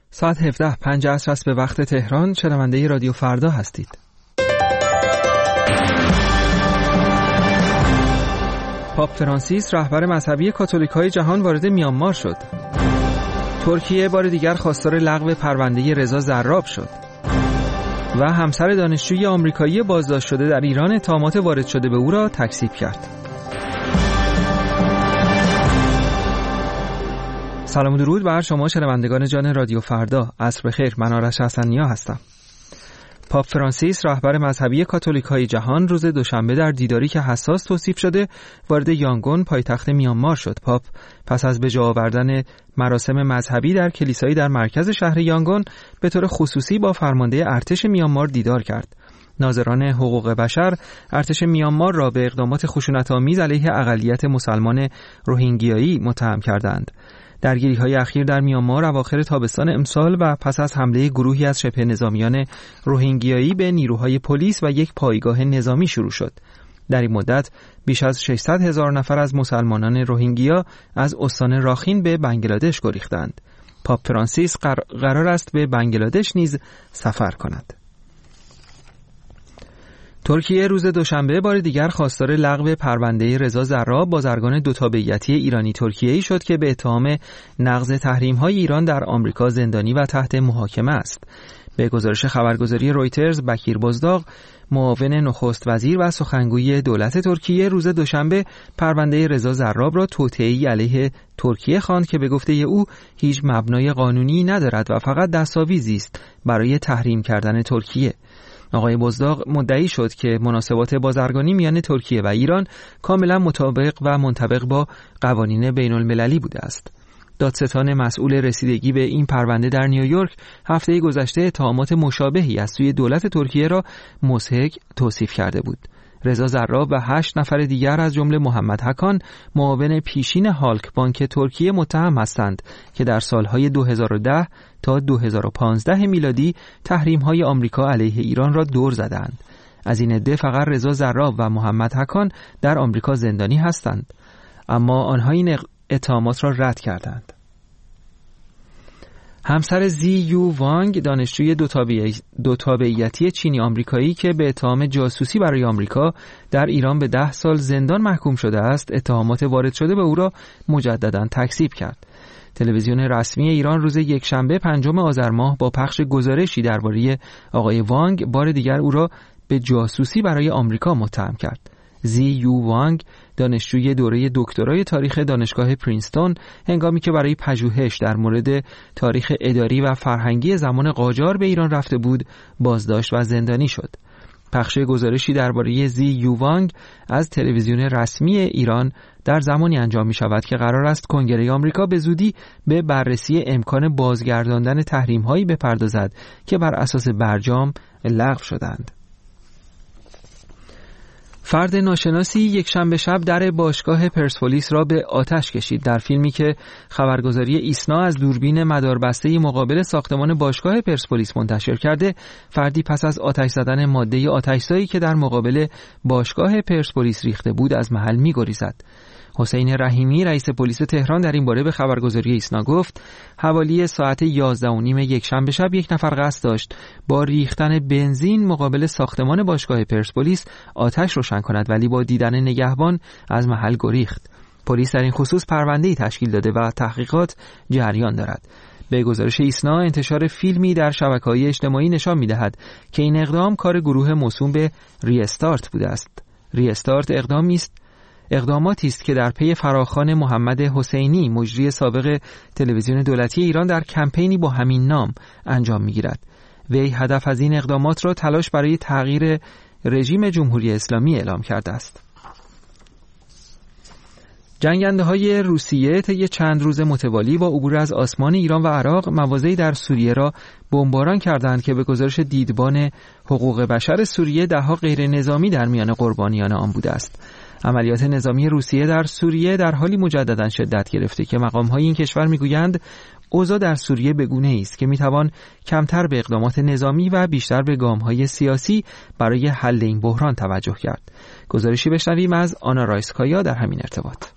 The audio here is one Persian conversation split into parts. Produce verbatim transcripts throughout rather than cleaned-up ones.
ساعت هفده و پنج عصر است به وقت تهران. شنونده رادیو فردا هستید. پاپ فرانسیس رهبر مذهبی کاتولیک‌های جهان وارد میانمار شد. ترکیه بار دیگر خواستار لغو پرونده رضا زراب شد. و همسر دانشجوی آمریکایی بازداشت شده در ایران اتهامات وارد شده به او را تکذیب کرد. سلام و درود بر شما شنوندگان جان رادیو فردا. عصر بخیر. من آرش حسنی‌ها هستم. پاپ فرانسیس رهبر مذهبی کاتولیک‌های جهان روز دوشنبه در دیداری که حساس توصیف شده وارد یانگون پایتخت میانمار شد. پاپ پس از به جا آوردن مراسم مذهبی در کلیسایی در مرکز شهر یانگون به طور خصوصی با فرمانده ارتش میانمار دیدار کرد. ناظران حقوق بشر ارتش میانمار را به اقدامات خشونت‌آمیز علیه اقلیت مسلمان روهینگیایی متهم کردند. درگیری‌های اخیر در میانمار اواخر تابستان امسال و پس از حمله گروهی از شبه نظامیان روهینگیایی به نیروهای پلیس و یک پایگاه نظامی شروع شد. در این مدت بیش از ششصد هزار نفر از مسلمانان روهینگیا از استان راخین به بنگلادش گریختند. پاپ فرانسیس قرار است به بنگلادش نیز سفر کند. ترکیه روز دوشنبه بار دیگر خواستار لغو پرونده رضا زراب بازرگان دو تابعیتی ایرانی ترکیه‌ای شد که به اتهام نقض تحریم‌های ایران در آمریکا زندانی و تحت محاکمه است. به گزارش خبرگزاری رویترز، بکیر بزداغ، معاون نخست وزیر و سخنگوی دولت ترکیه روز دوشنبه پرونده رضا زراب را توطئه‌ای علیه ترکیه خواند که به گفته او هیچ مبنای قانونی ندارد و فقط دستاویزی است برای تحریم کردن ترکیه. آقای بزداغ مدعی شد که مناسبات بازرگانی میان ترکیه و ایران کاملا مطابق و منطبق با قوانین بین المللی بوده است. دادستان مسئول رسیدگی به این پرونده در نیویورک هفته گذشته اتهامات مشابهی از سوی دولت ترکیه را مضحک توصیف کرده بود. رضا زراب و هشت نفر دیگر از جمله محمد حکان معاون پیشین هالک بانک ترکیه متهم هستند که در سالهای دو هزار و ده تا دو هزار و پانزده میلادی تحریم‌های آمریکا علیه ایران را دور زدند. از این عده فقط رضا زراب و محمد حکان در آمریکا زندانی هستند، اما آنها این اتهامات را رد کردند. همسر زی یو وانگ دانشجوی دو تابعی دو تابعیتی چینی آمریکایی که به اتهام جاسوسی برای آمریکا در ایران به ده سال زندان محکوم شده است، اتهامات وارد شده به او را مجددا تکذیب کرد. تلویزیون رسمی ایران روز یکشنبه پنجم آذر ماه با پخش گزارشی درباره آقای وانگ بار دیگر او را به جاسوسی برای آمریکا متهم کرد. زی یو وانگ دانشجوی دوره دکترای تاریخ دانشگاه پرینستون هنگامی که برای پژوهش در مورد تاریخ اداری و فرهنگی زمان قاجار به ایران رفته بود بازداشت و زندانی شد. پخش گزارشی درباره زی یو وانگ از تلویزیون رسمی ایران در زمانی انجام می شود که قرار است کنگره آمریکا به زودی به بررسی امکان بازگرداندن تحریم‌هایی بپردازد که بر اساس برجام لغو شدند. فرد ناشناسی یک شنبه شب در باشگاه پرسپولیس را به آتش کشید. در فیلمی که خبرگزاری ایسنا از دوربین مداربسته مقابل ساختمان باشگاه پرسپولیس منتشر کرده، فردی پس از آتش زدن ماده آتشزایی که در مقابل باشگاه پرسپولیس ریخته بود از محل می‌گریزد. حسین رحیمی رئیس پلیس تهران در این باره به خبرگزاری ایسنا گفت حوالی ساعت یازده و نیم یک شنبه شب یک نفر قصد داشت با ریختن بنزین مقابل ساختمان باشگاه پرسپولیس آتش روشن کند، ولی با دیدن نگهبان از محل گریخت. پلیس در این خصوص پرونده‌ای تشکیل داده و تحقیقات جریان دارد. به گزارش ایسنا انتشار فیلمی در شبکه‌های اجتماعی نشان می‌دهد که این اقدام کار گروه موسوم به ریستارت بوده است. ریستارت اقدامی است اقداماتی است که در پی فراخوان محمد حسینی مجری سابق تلویزیون دولتی ایران در کمپینی با همین نام انجام می‌گیرد. وی هدف از این اقدامات را تلاش برای تغییر رژیم جمهوری اسلامی اعلام کرده است. جنگنده‌های روسیه طی چند روز متوالی با عبور از آسمان ایران و عراق مواضعی در سوریه را بمباران کردند که به گزارش دیدبان حقوق بشر سوریه ده‌ها غیر نظامی در میان قربانیان آن بوده است. عملیات نظامی روسیه در سوریه در حالی مجددا شدت گرفته که مقام‌های این کشور می‌گویند اوضاع در سوریه بگونه‌ای است که می‌توان کمتر به اقدامات نظامی و بیشتر به گام‌های سیاسی برای حل این بحران توجه کرد. گزارشی بشنویم از آنا رایسکایا در همین ارتباط.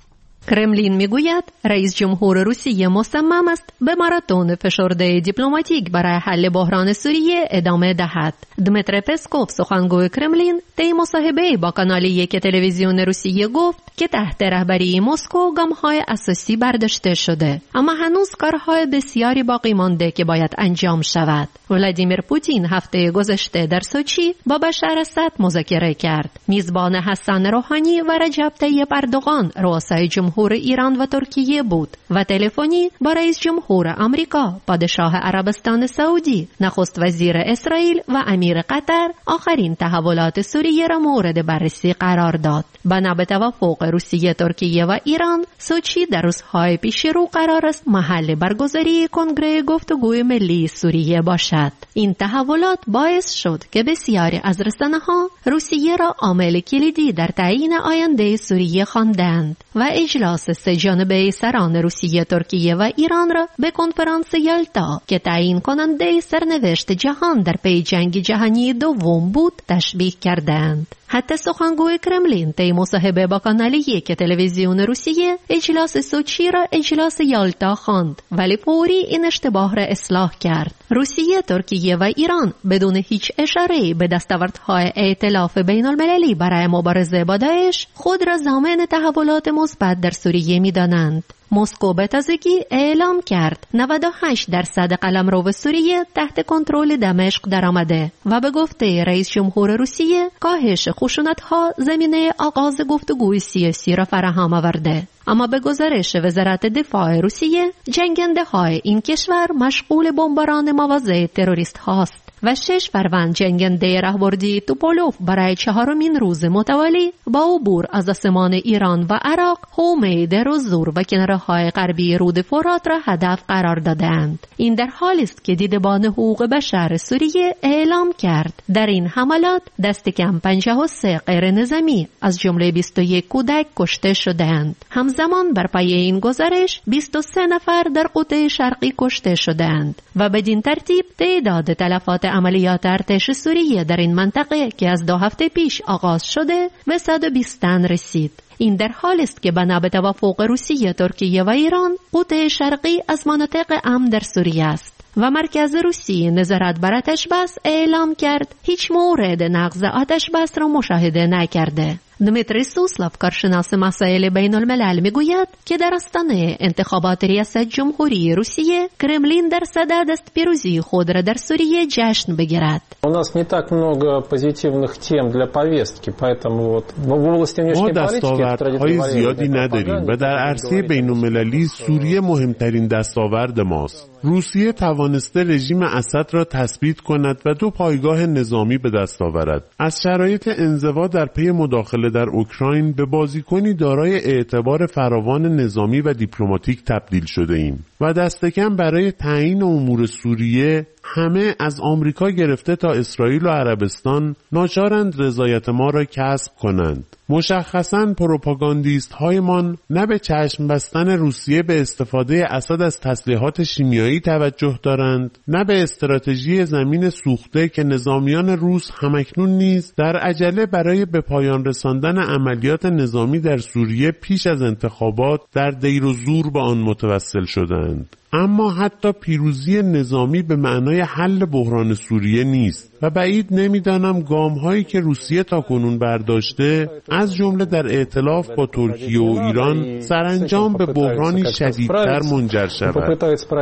کرملین میگوید رئیس جمهور روسیه مصمم است به ماراتون فشرده دیپلماتیک برای حل بحران سوریه ادامه دهد. دمیتری پسکوف سخنگوی کرملین طی مصاحبه با کانال یک تلویزیون روسیه گفت که تحت رهبری مسکو گام‌های اساسی برداشته شده، اما هنوز کارهای بسیاری باقی مانده که باید انجام شود. ولادیمیر پوتین هفته گذشته در سوچی با بشار اسد مذاکره کرد. میزبان حسن روحانی و رجب طیب اردوغان رؤسای جمهور ایران و ترکیه بود و تلفنی با رئیس جمهور آمریکا، پادشاه عربستان سعودی، نخست وزیر اسرائیل و امیر قطر آخرین تحولات سوریه را مورد بررسی قرار داد. بنا به توافق روسیه، ترکیه و ایران، سوچی در روزهای پیش رو قرار است محل برگزاری کنگره گفتگوی ملی سوریه باشد. این تحولات باعث شد که بسیاری از رسانه‌ها روسیه را عامل کلیدی در تعیین آینده سوریه خواندند و اجلاس سه جانبه سران روسیه، ترکیه و ایران را به کنفرانس یالتا که تعیین کننده سرنوشت جهان در پی جنگ جهانی دوم بود تشبیه کردند. حتی سخنگوی کرملین طی مصاحبه با کانال یک تلویزیون روسیه اجلاس سوچی را اجلاس یالتا خواند، ولی فوری این اشتباه را اصلاح کرد. روسیه، ترکیه و ایران بدون هیچ اشاره به دستاوردهای ائتلاف بین المللی برای مبارزه با داعش خود را ضامن تحولات مثبت در سوریه می‌دانند. مسکو به تازگی اعلام کرد نود و هشت درصد قلمرو سوریه تحت کنترل دمشق درآمده و به گفته رئیس جمهور روسیه کاهش خشونت‌ها زمینه آغاز گفتگوی سیاسی را فراهم آورده. اما به گزارش وزارت دفاع روسیه، جنگنده‌های این کشور مشغول بمباران مواضع تروریست هاست و شش فروند جنگنده راهبردی توپولوف برای چهارمین روز متوالی با عبور از آسمان ایران و عراق، حومه دیر و زور و کناره‌های غربی رود فرات را هدف قرار دادند. این در حالی است که دیدبان حقوق بشر سوریه اعلام کرد در این حملات دست کم پنجاه و سه غیر نظامی از جمله بیست و یک کودک کشته شدند. همزمان بر پایه این گزارش بیست و سه نفر در قطب شرقی کشته شدند و بدین ترتیب تعداد تلفات عملیات ارتش سوریه در این منطقه که از دو هفته پیش آغاز شده به صد و بیست تن رسید. این در حالی است که بنا به توافق روسیه، ترکیه و ایران، قطب شرقی از مناطق امن در سوریه است و مرکز روسیه نظارت بر آتش بس اعلام کرد هیچ مورد نقض آتش بس را مشاهده نکرده. دمیتری سوسلوف، کارشناس مسائل بین الملل، میگوید که در آستانه انتخابات ریاست جمهوری روسیه، کرملین در صدد است پیروزی خود را در سوریه جشن بگیرد. У нас не так много позитивных тем для повестки, поэтому вот в области внешней политики دستاوردهای زیادی نداریم و در عرصه بین المللی سوریه مهمترین دستاورد ماست. روسیه توانسته رژیم اسد را تثبیت کند و دو پایگاه نظامی به دست آورد. از شرایط انزوا در پی مداخله در اوکراین به بازیکنی دارای اعتبار فراوان نظامی و دیپلماتیک تبدیل شده ایم و دست کم برای تعیین امور سوریه همه از آمریکا گرفته تا اسرائیل و عربستان ناچارند رضایت ما را کسب کنند. مشخصاً پروپاگاندیست هایمان نه به چشم بستن روسیه به استفاده اسد از تسلیحات شیمیایی توجه دارند، نه به استراتژی زمین سوخته که نظامیان روس همکنون نیز در عجله برای به پایان رساندن عملیات نظامی در سوریه پیش از انتخابات در دیر و زور به آن متوسل شدند. اما حتی پیروزی نظامی به معنای حل بحران سوریه نیست و بعید نمیدانم گام‌هایی که روسیه تاکنون برداشته از جمله در ائتلاف با ترکیه و ایران سرانجام به بحرانی شدیدتر منجر شود.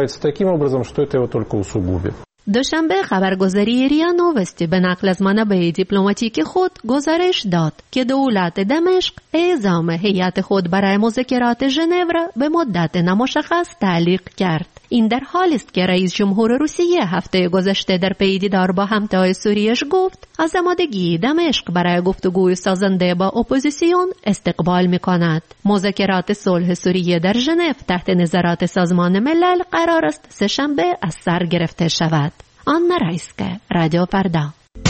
دوشنبه خبرگزاری ریا نووستی به نقل از منابع دیپلماتیک خود گزارش داد که دولت دمشق اعزام هیئت خود برای مذاکرات ژنو را به مدت نامشخص تعلیق کرد. این در حالی است که رئیس جمهور روسیه هفته گذشته در پی دیدار با همتای سوریش گفت از آمادگی دمشق برای گفتگوی سازنده با اپوزیسیون استقبال می‌کند. مذاکرات صلح سوریه در ژنو تحت نظارت سازمان ملل قرار است سه‌شنبه از سر گرفته شود. آنا رایسکه، رادیو فردا.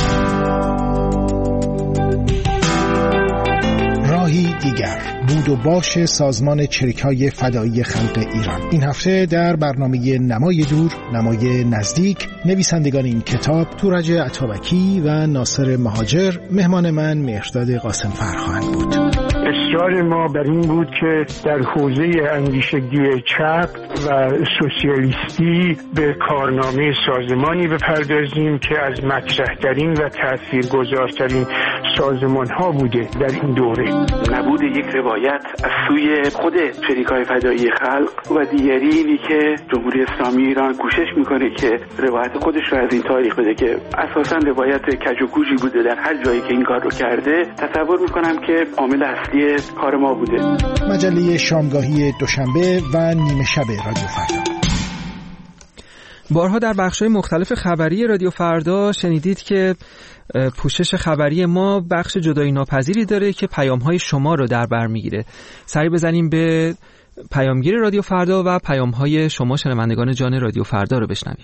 راهی دیگر بود و باش سازمان چریک‌های فدایی خلق ایران. این هفته در برنامه نمای دور، نمای نزدیک، نویسندگان این کتاب تورج عطابکی و ناصر مهاجر مهمان من مهرداد قاسم فر خواهند بود. اصرار ما بر این بود که در حوزه اندیشگی چپ و سوسیالیستی به کارنامه سازمانی بپردازیم که از مطرح‌ترین و تاثیرگذارترین سازمان‌ها بوده در این دوره. نبود یک روایت از سوی خود شریکای فدایی خلق و دیگری اینی که جمهوری اسلامی ایران کوشش میکنه که روایت خودش رو از این تاریخ بده که اساساً روایت کج و کوچی بوده در هر جایی که این کار رو کرده. تصور میکنم که عامل اصلی کار ما بوده. مجله شامگاهی دوشنبه و نیمه شب رادیو فردا. بارها در بخش‌های مختلف خبری رادیو فردا شنیدید که پوشش خبری ما بخش جدایی ناپذیری داره که پیام‌های شما رو در بر میگیره. سری بزنیم به پیامگیر رادیو فردا و پیام‌های شما شنوندگان جان رادیو فردا رو بشنویم.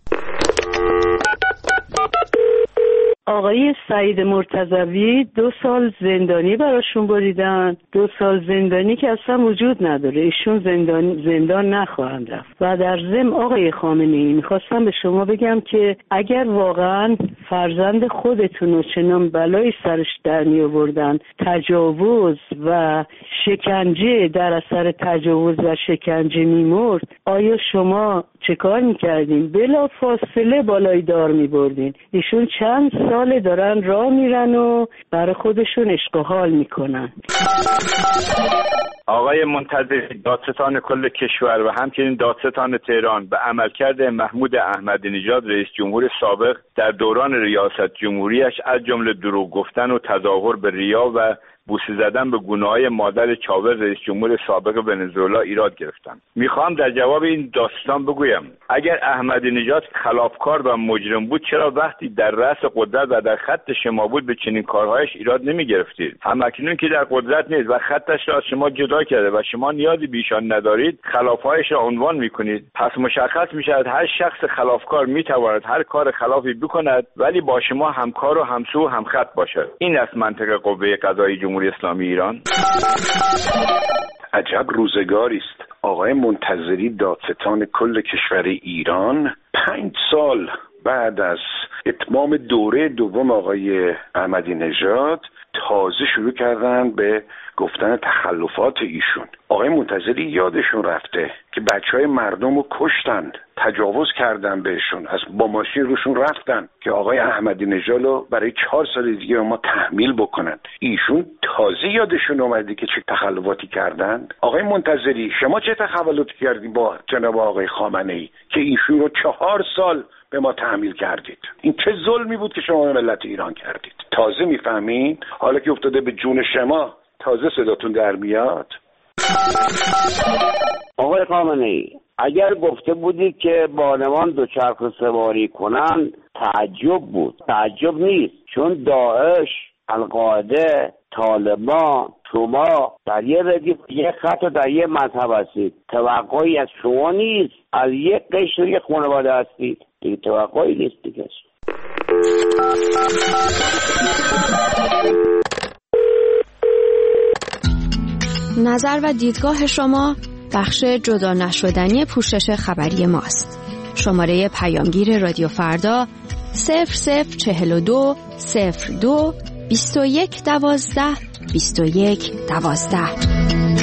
آقای سعید مرتضوی دو سال زندانی براشون بریدن، دو سال زندانی که اصلا وجود نداره، ایشون زندان زندان نخواهند رفت. و در ضمن آقای خامنه‌ای میخواستم به شما بگم که اگر واقعا فرزند خودتون و چنان بلایی سرش در می آوردن، تجاوز و شکنجه، در اثر تجاوز و شکنجه میمرد، آیا شما چه کار میکردین؟ بلا فاصله بالای دار میبردین. ایشون چند سال دارن راه میرن و برای خودشون عشق و حال میکنن. آقای منتظری، دادستان کل کشور و همچنین دادستان تهران به عملکرد محمود احمدی نژاد رئیس جمهور سابق در دوران ریاست جمهوریش از جمله دروغ گفتن و تظاهر به ریا و بوسه زدن به گونه‌های مادر چاوز رئیس جمهور سابق ونزوئلا ایراد گرفتند. میخوام در جواب این داستان بگویم اگر احمدی نژاد خلافکار و مجرم بود چرا وقتی در رأس قدرت و در خط شما بود به چنین کارهایش ایراد نمیگرفتید؟ همکنون که در قدرت نیست و خطش را از شما جدا کرده و شما نیازی به ایشان ندارید، خلافهایش را عنوان میکنید. پس مشخص میشود هر شخص خلافکار میتواند هر کار خلافی بکند ولی با شما همکار و همسو و همخط باشد. این است منطق قوه قضاییه جمهوری اسلامی ایران. عجب روزگاری است. آقای منتظری دادستان کل کشور ایران پنج سال بعد از اتمام دوره دوم آقای احمدی نژاد تازه شروع کردن به گفتن تخلفات ایشون. آقای منتظری یادشون رفته که بچهای مردم رو کشتند، تجاوز کردن بهشون، از با ماشین روشون رفتن که آقای احمدی نژاد رو برای چهار سال دیگه ما تحمیل بکنن. ایشون تازه یادشون اومده که چه تخلفاتی کردند. آقای منتظری شما چه تخلفاتی کردید با جناب آقای خامنه‌ای که ایشون رو چهار سال به ما تحمیل کردید؟ این چه ظلمی بود که شما به ملت ایران کردید؟ تازه میفهمین؟ حالا که افتاده به جون شما تازه صداتون در میاد؟ آقای خامنه‌ای اگر گفته بودید که بانوان دوچرخه سواری کنن تعجب بود. تعجب نیست، چون داعش، القاعده، طالبان، شما در یه ردیف یه خط و در یه مذهب هستید. توقعی از شما نیست، از یک قشر یک خانواده هستید دیگه، توقعی نیست دیگه. نظر و دیدگاه شما بخش جدا نشدنی پوشش خبری ماست. شماره پیامگیر رادیو فردا صفر صفر چهل و دو صفر دو بیست و یک دوازده بیست و یک دوازده.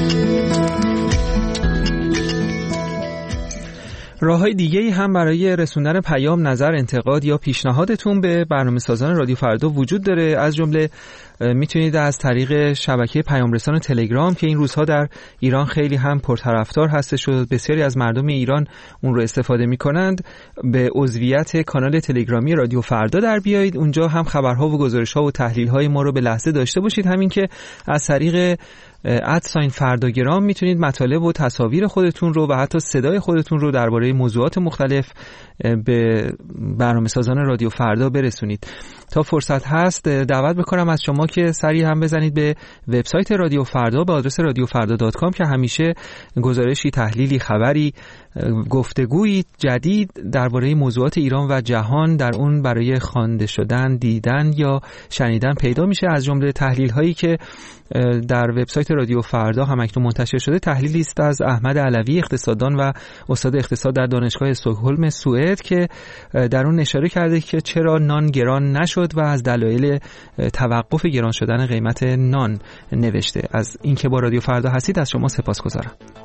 راه‌های دیگه‌ای هم برای رسوندن پیام، نظر، انتقاد یا پیشنهادتون به برنامه‌سازان رادیو فردا وجود داره. از جمله میتونید از طریق شبکه پیامرسان تلگرام که این روزها در ایران خیلی هم پرطرفدار هستش و بسیاری از مردم ایران اون رو استفاده میکنند، به عضویت کانال تلگرامی رادیو فردا در بیایید. اونجا هم خبرها و گزارش‌ها و تحلیل‌های ما رو به لحظه داشته باشید. همین که از طریق ادساین فرداگرام میتونید مطالب و تصاویر خودتون رو و حتی صدای خودتون رو درباره موضوعات مختلف به برنامه‌سازان رادیو فردا برسونید. تا فرصت هست دعوت میکنم از شما که سریع هم بزنید به وبسایت رادیو فردا به آدرس رادیو فردا دات کام که همیشه گزارشی، تحلیلی، خبری گفتگویی جدید درباره موضوعات ایران و جهان در اون برای خوانده شدن، دیدن یا شنیدن پیدا میشه. از جمله تحلیل هایی که در وبسایت رادیو فردا هم اکنون منتشر شده تحلیلی است از احمد علوی، اقتصاددان و استاد اقتصاد در دانشگاه استکهلم سوئد، که در اون اشاره کرده که چرا نان گران نشد و از دلایل توقف گران شدن قیمت نان نوشته. از اینکه با رادیو فردا هستید از شما سپاسگزارم.